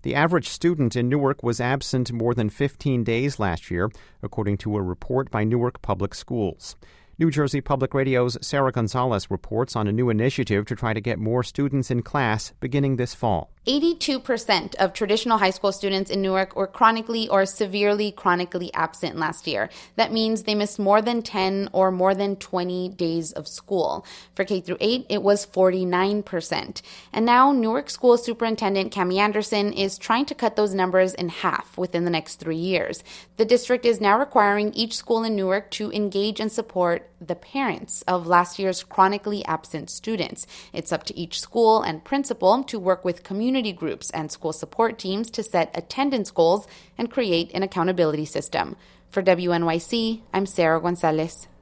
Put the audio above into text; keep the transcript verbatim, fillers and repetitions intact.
The average student in Newark was absent more than fifteen days last year, according to a report by Newark Public Schools. New Jersey Public Radio's Sarah Gonzalez reports on a new initiative to try to get more students in class beginning this fall. eighty-two percent of traditional high school students in Newark were chronically or severely chronically absent last year. That means they missed more than ten or more than twenty days of school. For K through eight, it was forty-nine percent. And now Newark School Superintendent Cami Anderson is trying to cut those numbers in half within the next three years. The district is now requiring each school in Newark to engage and support the parents of last year's chronically absent students. It's up to each school and principal to work with community groups and school support teams to set attendance goals and create an accountability system. For W N Y C, I'm Sarah Gonzalez.